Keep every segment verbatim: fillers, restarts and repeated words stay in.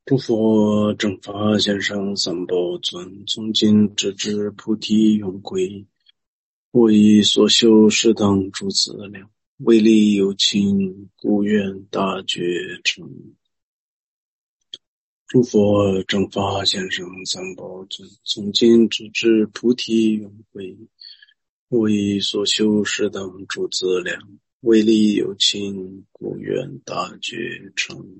诸佛正法先生三宝尊，从今直至菩提永归。我以所修是等诸资粮，为利有情，故愿大觉成。诸佛正法先生三宝尊，从今直至菩提永归。我以所修是等诸资粮，为利有情，故愿大觉成。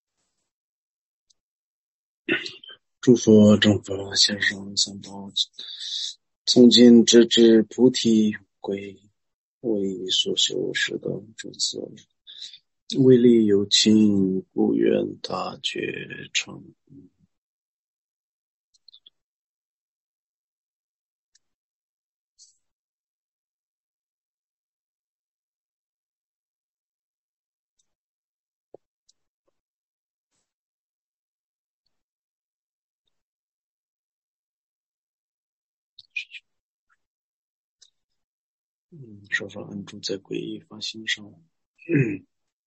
诸佛正法先生三宝尊，从今直至菩提永归。我以所修是等诸资粮，为利有情，故愿大觉成。嗯，稍稍安住在皈依发心上。嗯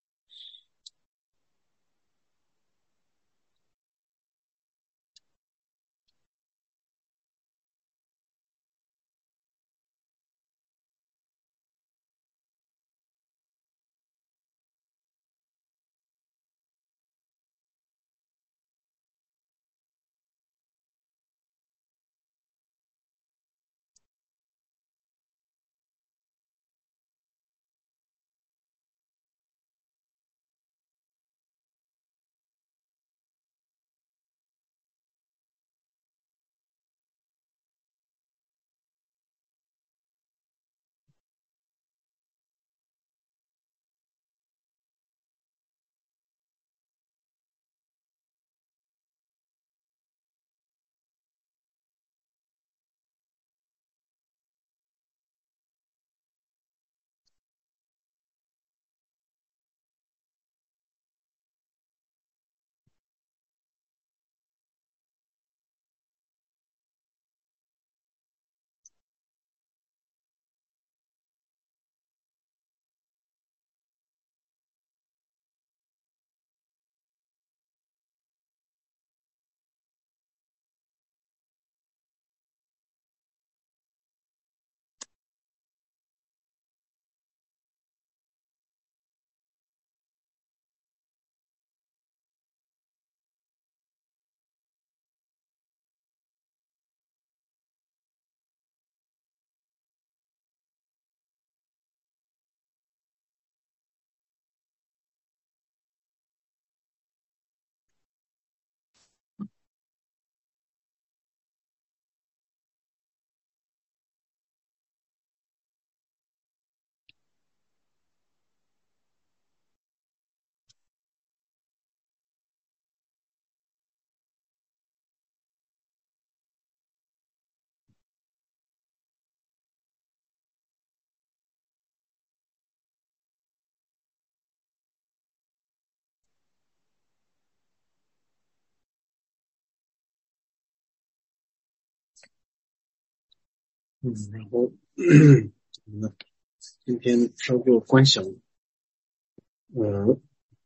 嗯，然后嗯，今天稍作观想，呃，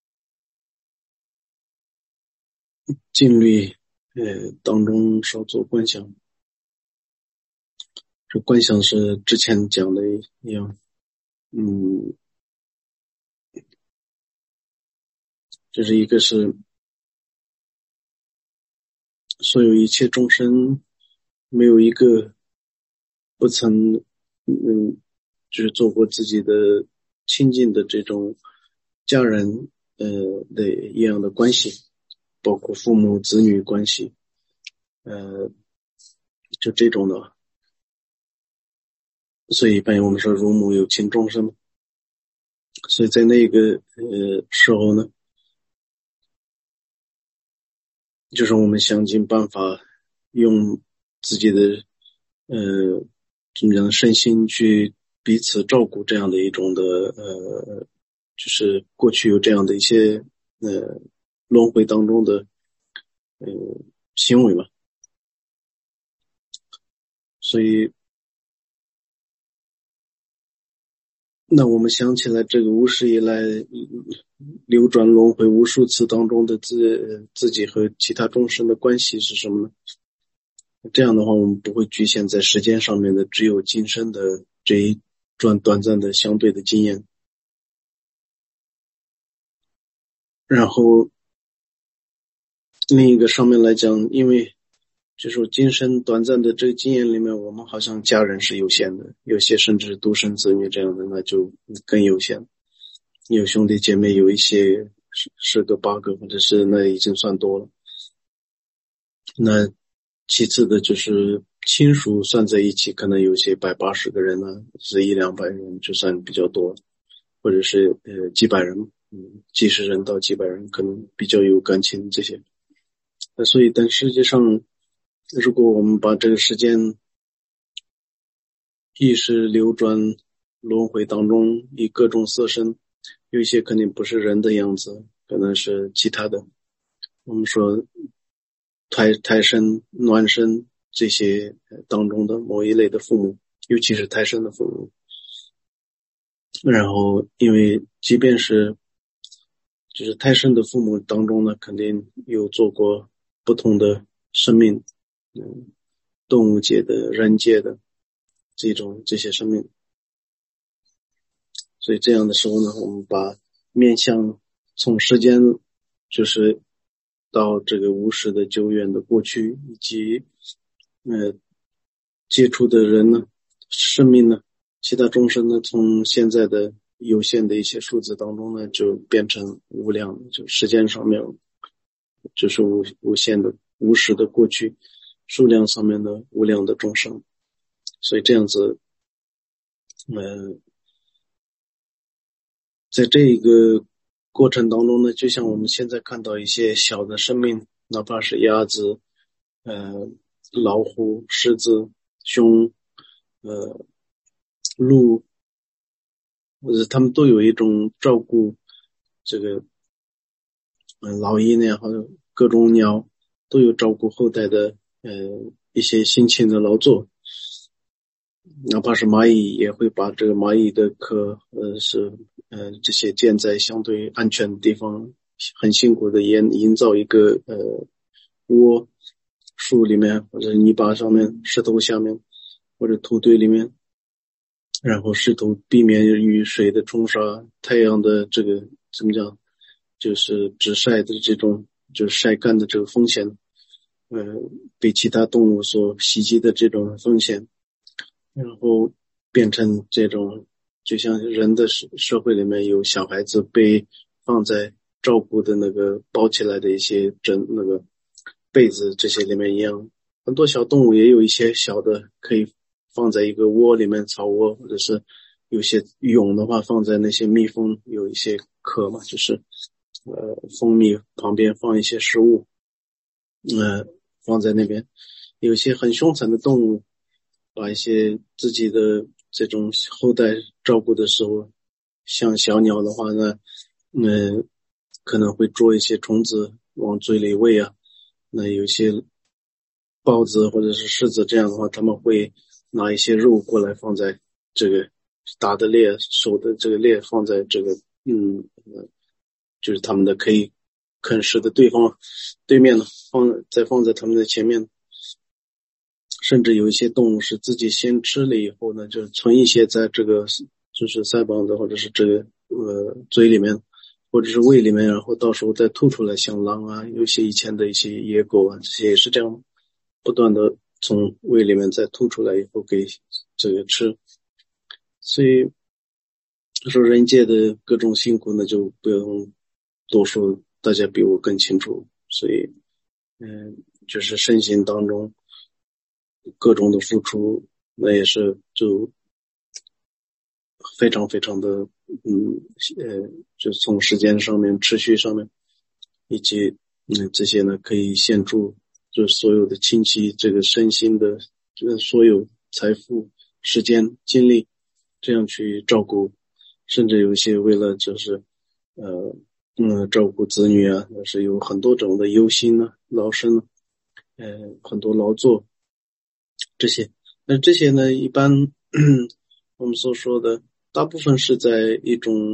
静虑呃当中稍作观想。这观想是之前讲的一样，嗯，就是一个是所有一切众生没有一个不曾嗯就是做过自己的亲近的这种家人呃的一样的关系，包括父母子女关系，呃就这种的。所以半夜我们说如母有情众生，所以在那个呃时候呢，就是我们想尽办法用自己的呃怎么讲身心去彼此照顾，这样的一种的呃就是过去有这样的一些呃轮回当中的呃行为嘛。所以那我们想起来这个无始以来流转轮回无数次当中的自自己和其他众生的关系是什么呢？这样的话，我们不会局限在时间上面的，只有今生的这一段短暂的相对的经验。然后另一个上面来讲，因为就是今生短暂的这个经验里面，我们好像家人是有限的，有些甚至独生子女这样的，那就更有限。有兄弟姐妹有一些十个八个，或者是那已经算多了。那其次的就是亲属算在一起，可能有些百八十个人呢，是一两百人就算比较多，或者是呃几百人，嗯，几十人到几百人，可能比较有感情这些。那所以，但实际上，如果我们把这个时间意识流转轮回当中，以各种色身，有一些肯定不是人的样子，可能是其他的。我们说胎胎生、卵生这些当中的某一类的父母，尤其是胎生的父母。然后，因为即便是就是胎生的父母当中呢，肯定有做过不同的生命，嗯，动物界的、人界的这种这些生命。所以这样的时候呢，我们把面向从时间就是到这个无始的久远的过去，以及呃接触的人呢，生命呢，其他众生呢，从现在的有限的一些数字当中呢，就变成无量，就时间上面就是无无限的无始的过去，数量上面的无量的众生。所以这样子呃在这一个过程当中呢，就像我们现在看到一些小的生命，哪怕是鸭子、呃老虎、狮子、熊、呃鹿，或者他们都有一种照顾这个嗯、呃、老鹰呢，或者各种鸟都有照顾后代的呃一些辛勤的劳作。哪怕是蚂蚁也会把这个蚂蚁的壳呃是呃这些建在相对安全的地方，很辛苦的营营造一个呃窝，树里面或者泥巴上面、石头下面或者土堆里面，然后试图避免雨水的冲刷、太阳的这个怎么讲，就是直晒的这种就是晒干的这个风险，呃被其他动物所袭击的这种风险。然后变成这种，就像人的社社会里面有小孩子被放在照顾的那个包起来的一些枕那个被子这些里面一样，很多小动物也有一些小的可以放在一个窝里面，草窝，或者是有些蛹的话放在那些蜜蜂有一些壳嘛，就是呃蜂蜜旁边放一些食物，呃放在那边。有些很凶残的动物把一些自己的这种后代照顾的时候，像小鸟的话呢，呃，可能会捉一些虫子往嘴里喂啊。那有些豹子或者是狮子这样的话，他们会拿一些肉过来放在这个打的猎手的这个猎放在这个嗯，就是他们的可以啃食的对方对面呢，放再放在他们的前面。甚至有一些动物是自己先吃了以后呢，就存一些在这个就是腮帮子或者是这个呃嘴里面或者是胃里面，然后到时候再吐出来，像狼啊，有些以前的一些野狗啊，这些也是这样不断的从胃里面再吐出来以后给这个吃。所以说人界的各种辛苦呢，就不用多说，大家比我更清楚。所以嗯，就是身心当中各种的付出，那也是就非常非常的嗯呃，就从时间上面、持续上面，以及嗯这些呢可以献出就所有的亲戚这个身心的这所有财富、时间、精力，这样去照顾，甚至有一些为了就是呃嗯照顾子女啊，那是有很多种的忧心呢、劳身呢，呃很多劳作。这些，那这些呢，一般我们所说的大部分是在一种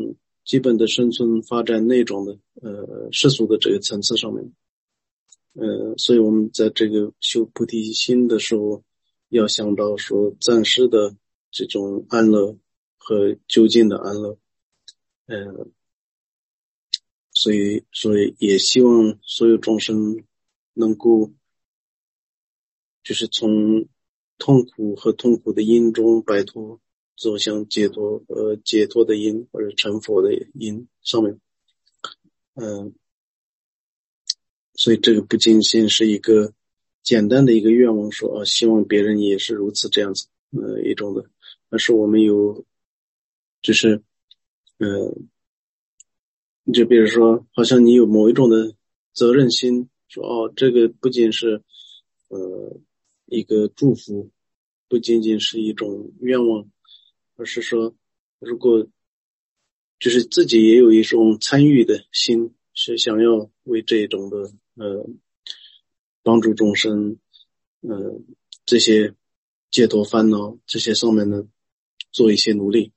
基本的生存发展那种的呃世俗的这个层次上面。呃，所以我们在这个修菩提心的时候，要想到说暂时的这种安乐和究竟的安乐。呃，所以所以也希望所有众生能够就是从痛苦和痛苦的因中摆脱，走向解脱和解脱的因，或者成佛的因上面。嗯、呃，所以这个不仅仅是一个简单的一个愿望说啊，希望别人也是如此这样子呃一种的，而是我们有就是呃你就比如说好像你有某一种的责任心，说哦这个不仅是呃一个祝福，不仅仅是一种愿望，而是说如果就是自己也有一种参与的心，是想要为这种的呃帮助众生呃这些解脱烦恼这些上面呢做一些努力，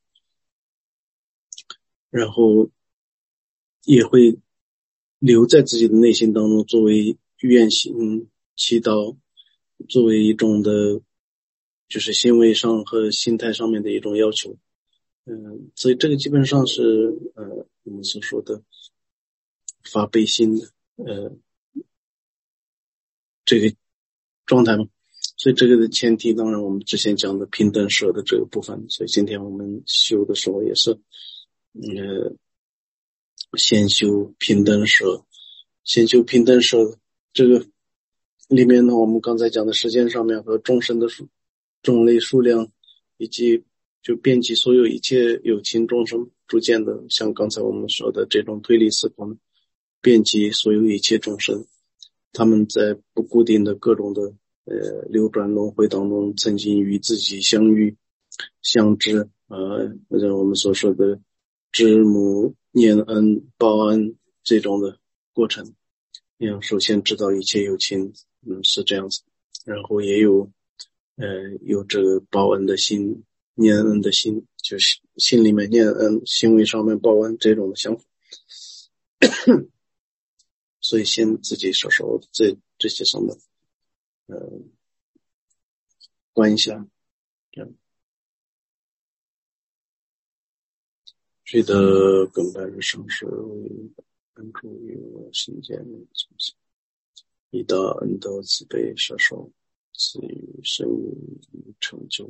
然后也会留在自己的内心当中作为愿行祈祷，作为一种的就是行为上和心态上面的一种要求。嗯，所以这个基本上是呃我们所说的发悲心的呃这个状态嘛。所以这个的前提当然我们之前讲的平等舍的这个部分，所以今天我们修的时候也是呃先修平等舍，先修平等舍这个里面呢，我们刚才讲的时间上面和众生的数种类数量，以及就遍及所有一切有情众生，逐渐的像刚才我们说的这种推理思考，遍及所有一切众生，他们在不固定的各种的呃流转轮回当中，曾经与自己相遇、相知，呃，或者我们所说的知母、念恩、报恩这种的过程。要首先知道一切有情，嗯，是这样子，然后也有呃有这个报恩的心、念恩的心，就是心里面念恩，行为上面报恩这种的想法。所以先自己手手这这些上面呃关一下，这样觉得更拜日上师为帮助于我心间从心，以大恩德慈悲摄受，赐予生命成就。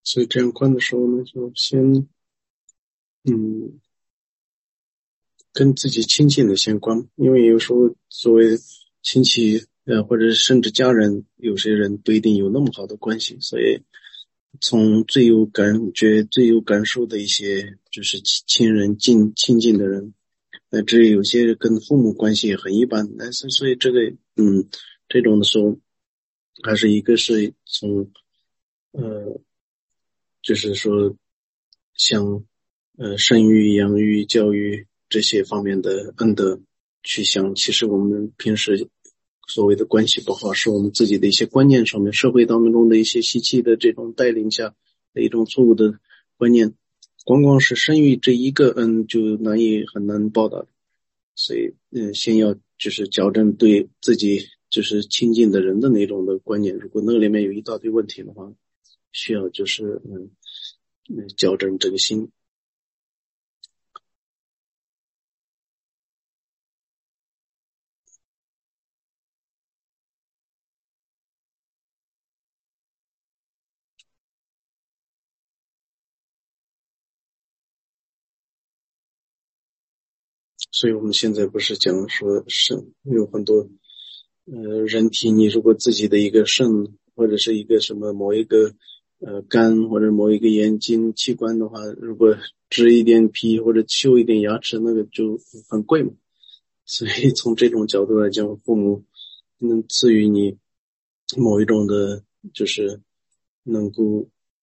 所以这样观的时候呢，就先嗯跟自己亲近的先观，因为有时候作为亲戚呃或者甚至家人，有些人不一定有那么好的关系，所以从最有感觉、最有感受的一些就是亲亲人近亲近的人，乃至有些跟父母关系也很一般，但是所以这个嗯这种的时候，还是一个是从呃就是说像呃生育、养育、教育这些方面的恩德去想，其实我们平时所谓的关系不好，是我们自己的一些观念上面，社会当中的一些习气的这种带领下的一种错误的观念。光光是生育这一个恩就难以很难报答，所以嗯，先要就是矫正对自己就是亲近的人的那种的观念，如果那里面有一大堆问题的话，需要就是嗯嗯矫正这个心。所以我们现在不是讲说肾有很多呃人体，你如果自己的一个肾或者是一个什么某一个呃肝或者某一个眼睛器官的话，如果植一点皮或者修一点牙齿，那个就很贵嘛。所以从这种角度来讲，父母能赐予你某一种的，就是能够，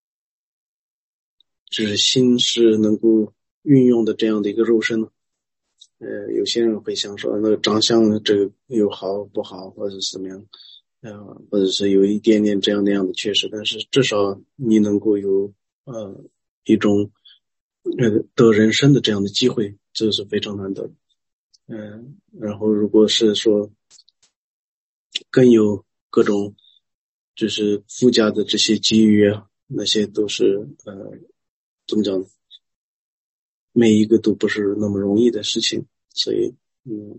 就是心是能够运用的这样的一个肉身。呃，有些人会想说，那个长相这个有好不好，或者是怎么样，呃，或者是有一点点这样那样的缺失，但是至少你能够有呃一种呃得人生的这样的机会，这是非常难得的。嗯、然后如果是说更有各种就是附加的这些机遇啊，那些都是呃怎么讲呢？每一个都不是那么容易的事情，所以嗯。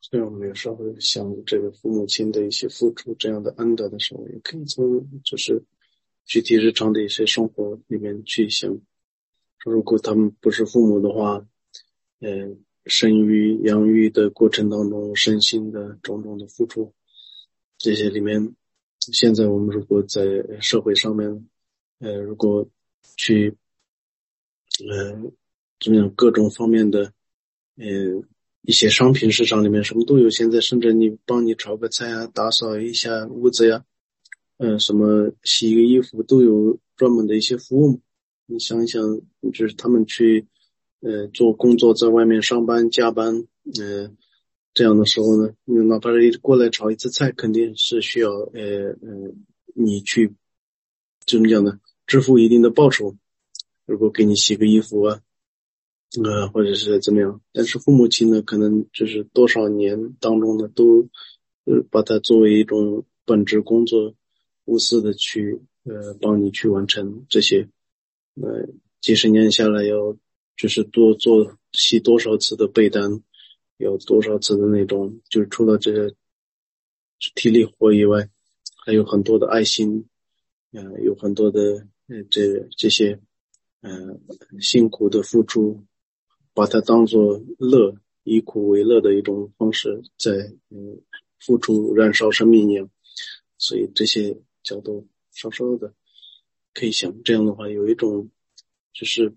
虽然我们有时候想这个父母亲的一些付出这样的恩德的时候，也可以从就是具体日常的一些生活里面去想，说如果他们不是父母的话，呃，生育、养育的过程当中，身心的种种的付出，这些里面，现在我们如果在社会上面，呃，如果去，呃，怎么样各种方面的，呃，一些商品市场里面什么都有，现在甚至你帮你炒个菜啊，打扫一下屋子呀，呃，什么洗一个衣服都有专门的一些服务。你想一想，就是他们去呃做工作，在外面上班加班，呃，这样的时候呢，你哪怕是过来炒一次菜，肯定是需要呃呃你去怎么讲呢，支付一定的报酬。如果给你洗个衣服啊，呃，或者是怎么样，但是父母亲呢，可能就是多少年当中呢，都呃把它作为一种本职工作，无私的去呃帮你去完成这些，呃几十年下来要就是多做洗多少次的被单，有多少次的那种，就是除了这个体力活以外，还有很多的爱心，呃，有很多的呃这这些呃辛苦的付出，把它当做乐，以苦为乐的一种方式，在嗯付出燃烧生命一样。所以这些角度稍稍的可以想，这样的话有一种就是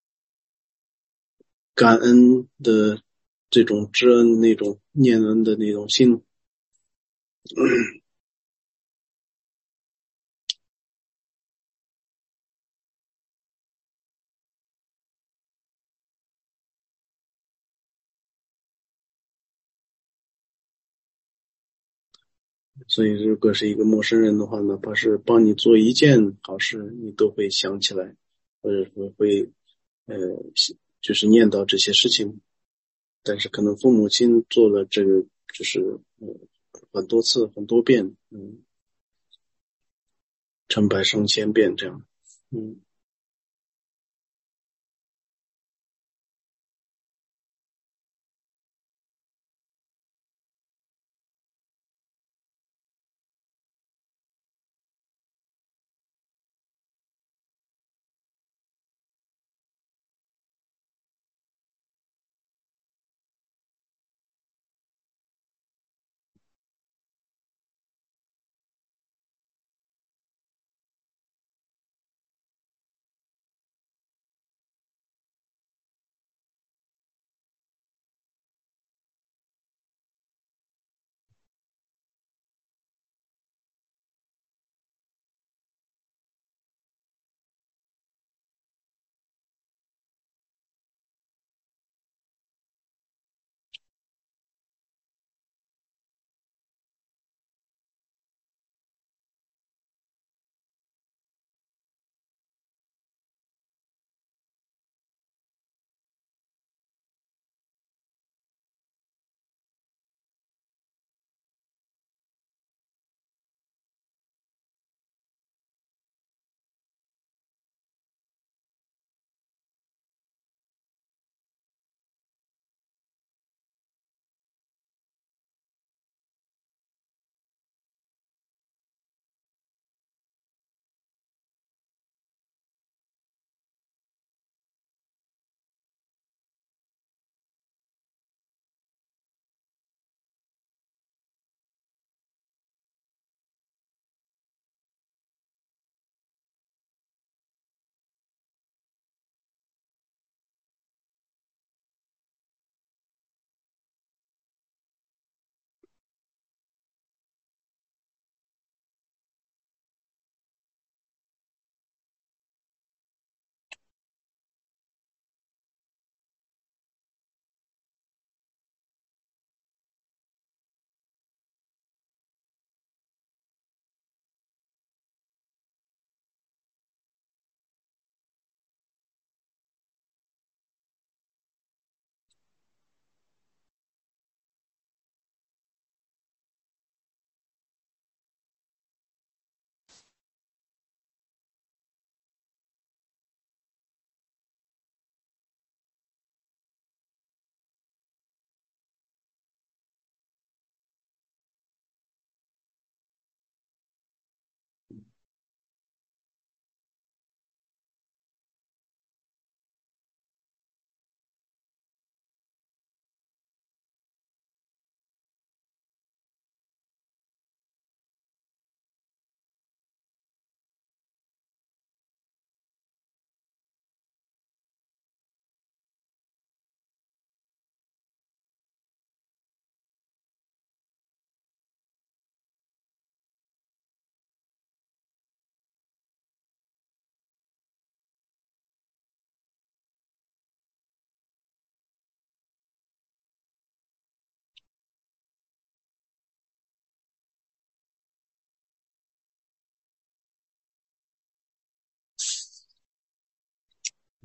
感恩的这种知恩那种念恩的那种心。所以如果是一个陌生人的话，哪怕是帮你做一件好事，你都会想起来，或者说会呃就是念叨这些事情。但是可能父母亲做了这个就是呃很多次很多遍，嗯，成百上千遍这样。嗯。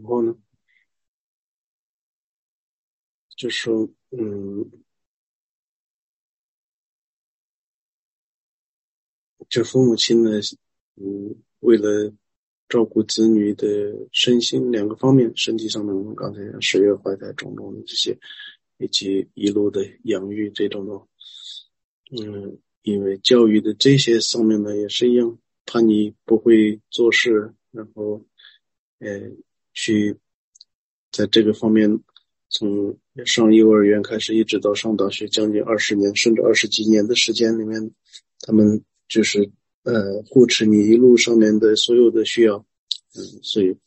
然后呢，就说嗯，就父母亲呢，嗯，为了照顾子女的身心两个方面，身体上面我们刚才讲十月怀胎种种的这些，以及一路的养育这种的，嗯，因为教育的这些上面呢也是一样，怕你不会做事，然后呃去在这个方面从上幼儿园开始一直到上大学将近二十年甚至二十几年的时间里面，他们就是呃护持你一路上面的所有的需要，嗯，所以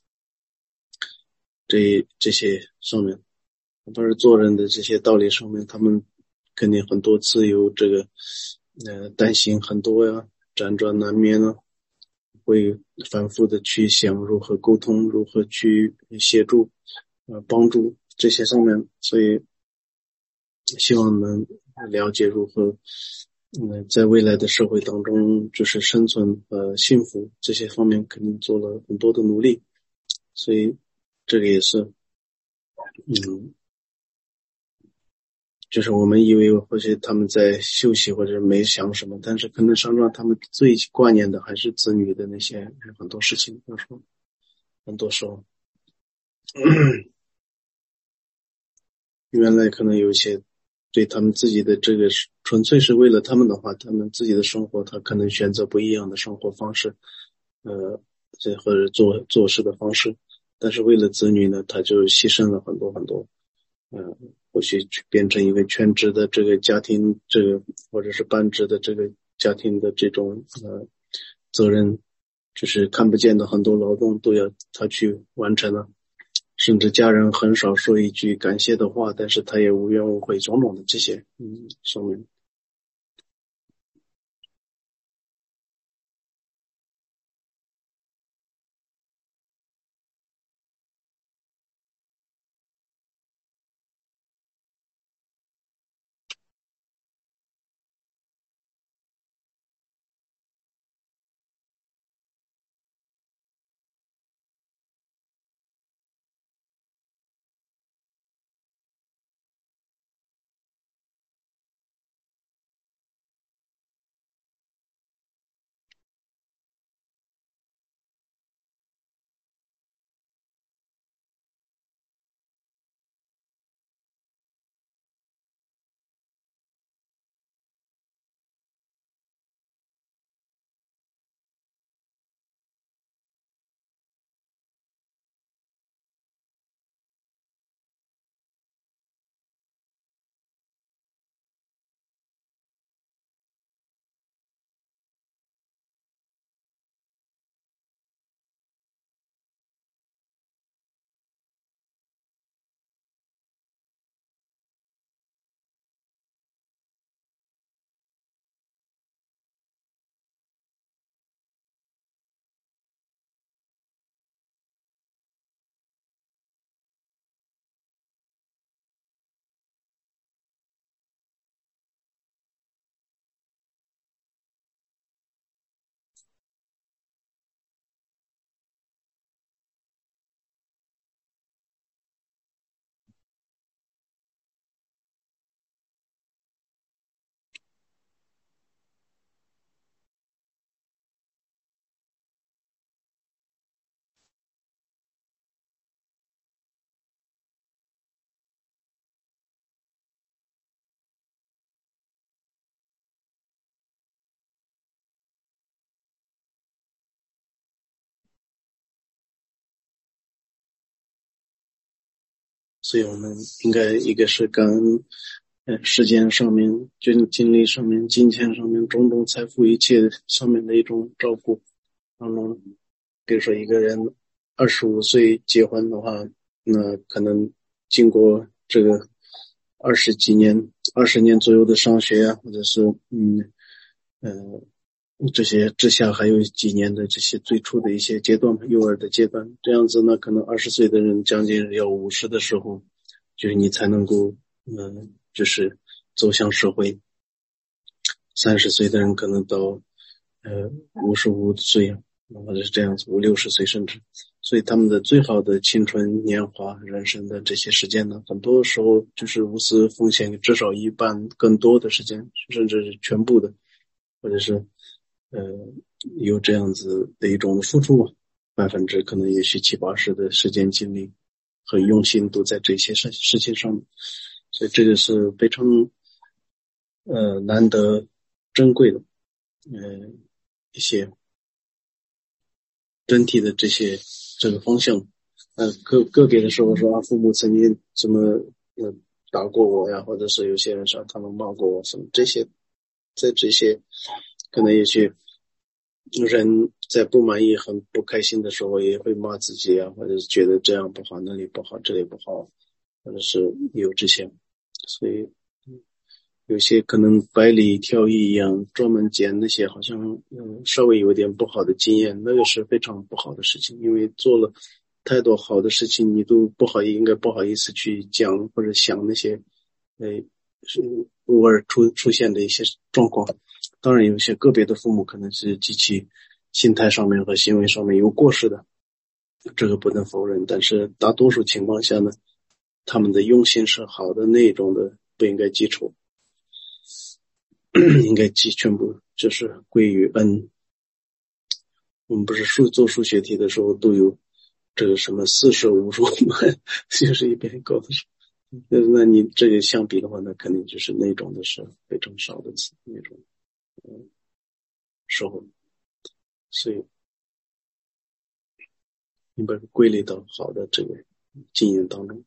这这些上面不是做人的这些道理上面，他们肯定很多次有这个呃担心很多呀，辗转难眠啊，会反复的去想如何沟通，如何去协助呃帮助这些上面，所以希望能了解如何嗯在未来的社会当中就是生存和幸福这些方面肯定做了很多的努力，所以这个也是嗯就是我们以为或许他们在休息或者没想什么，但是可能上让他们最挂念的还是子女的那些很多事情，比如说很多时候原来可能有一些对他们自己的这个纯粹是为了他们的话，他们自己的生活他可能选择不一样的生活方式，呃，这或者做做事的方式，但是为了子女呢，他就牺牲了很多很多，呃，或许变成一个全职的这个家庭，这个或者是半职的这个家庭的这种呃责任，就是看不见的很多劳动都要他去完成了。甚至家人很少说一句感谢的话，但是他也无怨无悔，种种的这些，嗯，说明所以我们应该一个是感恩呃时间上面、精精力上面、金钱上面、种种财富一切上面的一种照顾。嗯，比如说一个人二十五岁结婚的话，那可能经过这个二十几年、二十年左右的上学啊，或者是嗯呃这些之下还有几年的这些最初的一些阶段，幼儿的阶段，这样子呢，可能二十岁的人将近要五十的时候，就是你才能够嗯、呃就是走向社会。三十岁的人可能到呃五十五岁啊，或者是这样子五六十岁甚至， 所以他们的最好的青春年华人生的这些时间呢，很多时候就是无私奉献至少一半更多的时间，甚至是全部的，或者是呃有这样子的一种付出嘛，百分之可能也许七八十的时间精力和用心都在这些事事情上面，所以这个是非常呃难得珍贵的呃一些整体的这些这个方向。呃个个别的时候说啊，父母曾经怎么呃打过我呀，或者是有些人说他们骂过我什么，这些在这些可能也许人在不满意很不开心的时候也会骂自己啊，或者是觉得这样不好那里不好这里不好，或者是有这些，所以有些可能百里挑一一样专门捡那些好像嗯稍微有点不好的经验，那个是非常不好的事情，因为做了太多好的事情，你都不好应该不好意思去讲或者想那些呃是偶尔出出现的一些状况。当然有些个别的父母可能是极其心态上面和行为上面有过失的，这个不能否认，但是大多数情况下呢，他们的用心是好的那种的，不应该记仇，应该记全部就是归于恩。我们不是数做数学题的时候都有这个什么四舍五入嘛，就是一边搞的时候，那你这个相比的话，那肯定就是那种的是非常少的词那种嗯时候，所以你把它归类到好的这个经验当中。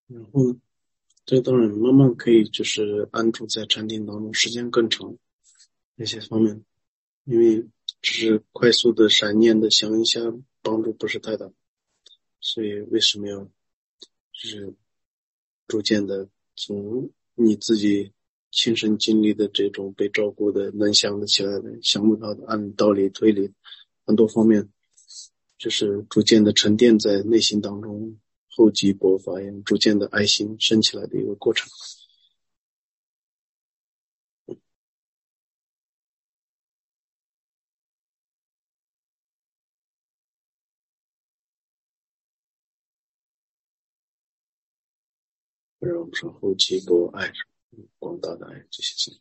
然后呢，这当然慢慢可以就是安住在禅定当中，时间更长那些方面，因为只是快速的闪念的想一下，帮助不是太大，所以为什么要就是逐渐的从你自己亲身经历的这种被照顾的能想得起来的想不到的按道理推理很多方面，就是逐渐的沉淀在内心当中，厚积薄发一样，逐渐的爱心升起来的一个过程。让我们说厚积薄爱，广大的爱这些字。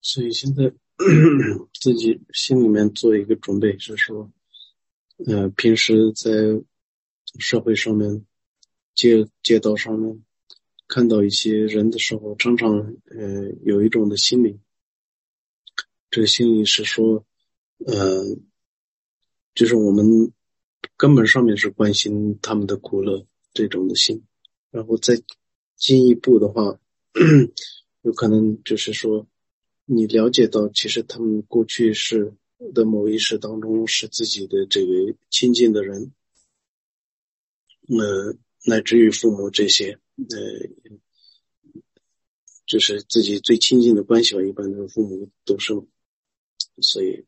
所以现在自己心里面做一个准备，是说，呃，平时在社会上面、街街道上面看到一些人的时候，常常呃有一种的心理，这个心理是说，呃，就是我们根本上面是关心他们的苦乐这种的心，然后再进一步的话，有可能就是说，你了解到其实他们过去是的某一世当中是自己的这个亲近的人，呃，乃至于父母这些，呃，就是自己最亲近的关系吧，一般的父母都是，所以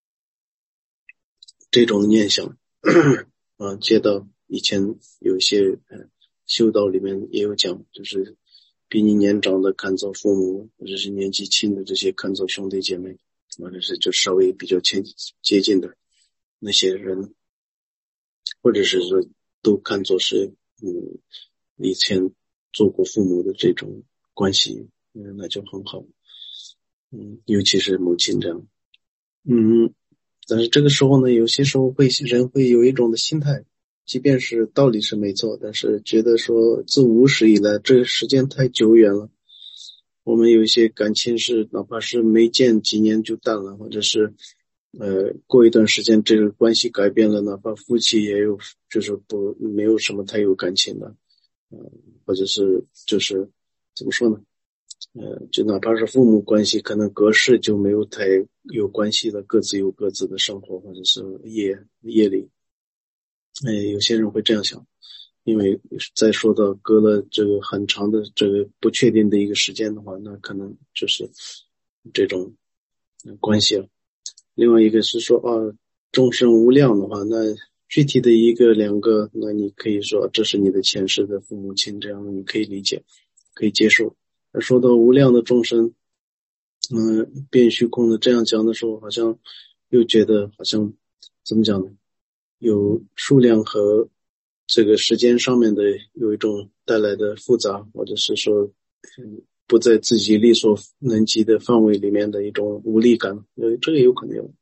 这种念想啊，接到以前有一些呃修道里面也有讲，就是比你年长的看作父母，或者是年纪轻的这些看作兄弟姐妹，或者是就稍微比较亲接近的那些人，或者是说都看作是嗯以前做过父母的这种关系，嗯，那就很好，嗯，尤其是母亲这样，嗯。但是这个时候呢，有些时候会人会有一种的心态，即便是道理是没错，但是觉得说自无始以来这个时间太久远了，我们有一些感情是哪怕是没见几年就淡了，或者是呃过一段时间这个关系改变了，哪怕夫妻也有就是不没有什么太有感情的，呃或者是就是怎么说呢？呃，就哪怕是父母关系，可能隔世就没有太有关系了，各自有各自的生活，或者是业业力。哎，有些人会这样想，因为再说到隔了这个很长的这个不确定的一个时间的话，那可能就是这种关系了。另外一个是说啊，众生无量的话，那具体的一个两个，那你可以说这是你的前世的父母亲，这样的你可以理解，可以接受。说到无量的众生，嗯、呃，变虚空的这样讲的时候，好像又觉得好像怎么讲呢？有数量和这个时间上面的有一种带来的复杂，或者是说，嗯，不在自己力所能及的范围里面的一种无力感，呃，这个有可能有。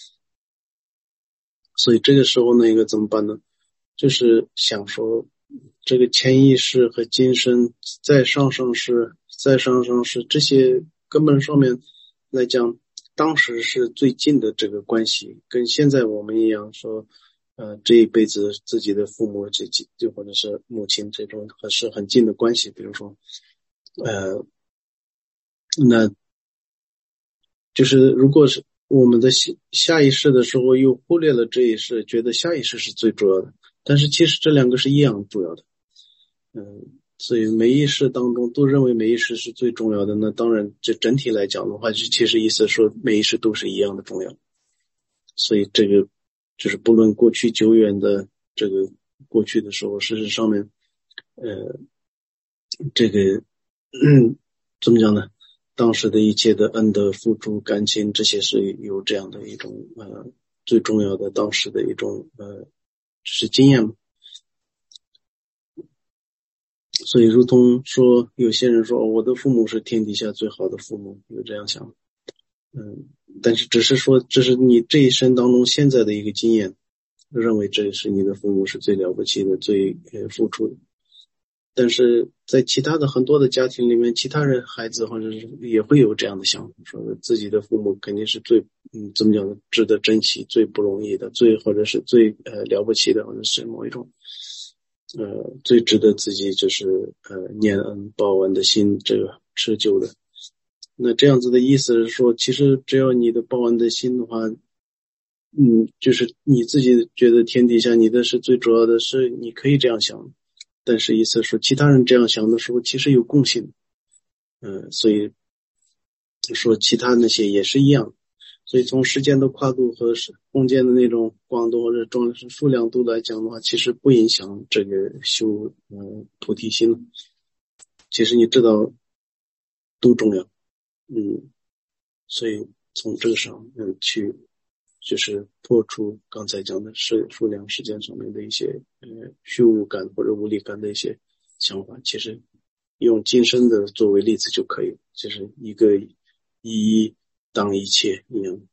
所以这个时候呢，应该怎么办呢？就是想说，这个前一世和今生，再上上世、再上上世这些根本上面来讲，当时是最近的这个关系，跟现在我们一样说，呃，这一辈子自己的父母这几，就或者是母亲这种还是很近的关系。比如说，呃，那就是如果是我们的下下一世的时候又忽略了这一世，觉得下一世是最主要的，但是其实这两个是一样重要的。嗯，所以每一世当中都认为每一世是最重要的，那当然这整体来讲的话，就其实意思说每一世都是一样的重要。所以这个就是不论过去久远的这个过去的时候，事实上面，呃，这个嗯怎么讲呢？当时的一切的恩德、付出、感情，这些是有这样的一种呃最重要的当时的一种呃是经验嘛。所以如同说有些人说、哦、我的父母是天底下最好的父母，有这样想，嗯，但是只是说这是你这一生当中现在的一个经验，认为这是你的父母是最了不起的，最呃付出的。但是在其他的很多的家庭里面，其他人孩子或者是也会有这样的想法，说自己的父母肯定是最嗯怎么讲呢，值得珍惜、最不容易的、最或者是最呃了不起的，或者是某一种呃最值得自己就是呃念恩报恩的心这个持久的。那这样子的意思是说，其实只要你的报恩的心的话，嗯，就是你自己觉得天底下你的是最主要的，是你可以这样想。但是意思说其他人这样想的时候其实有共性，嗯、呃，所以说其他那些也是一样，所以从时间的跨度和空间的那种广度或者重数量度来讲的话，其实不影响这个修呃菩提心。其实你知道都重要，嗯，所以从这个上嗯去就是破除刚才讲的数数量时间上面的一些呃虚无感或者无力感的一些想法，其实用今生的作为例子就可以，就是一个一当一切一样。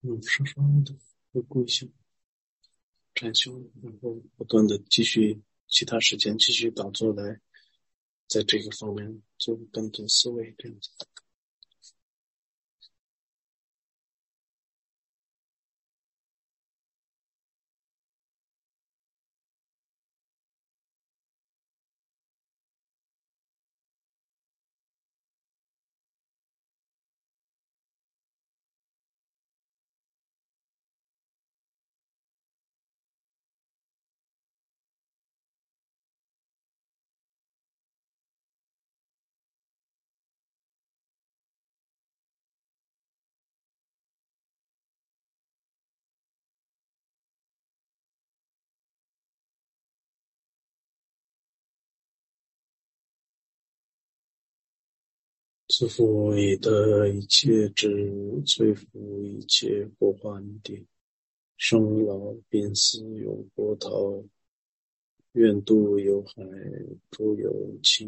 嗯，稍稍的回顾一下禅修，然后不断的继续其他时间继续打坐来在这个方面做更多思维，这样子。自负以得一切智，摧伏一切过患地，生老病死有波涛，愿度有海，诸有情。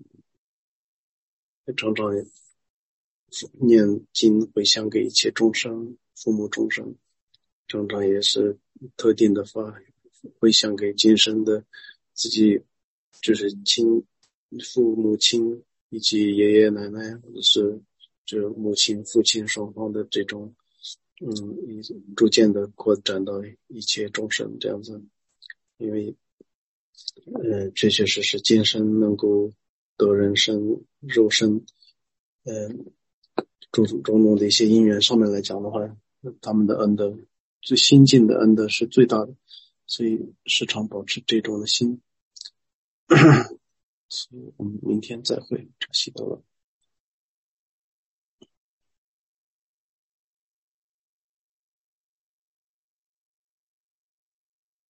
常常念经回向给一切众生，父母众生，常常也是特定的发回向给今生的自己，就是亲父母亲以及爷爷奶奶，或者是就母亲父亲双方的这种嗯，逐渐的扩展到一切众生这样子。因为呃确确实实今生能够得人生肉身呃种种种的一些因缘上面来讲的话，他们的恩德最心境的恩德是最大的，所以时常保持这种的心。所以我们明天再会，扎西德勒。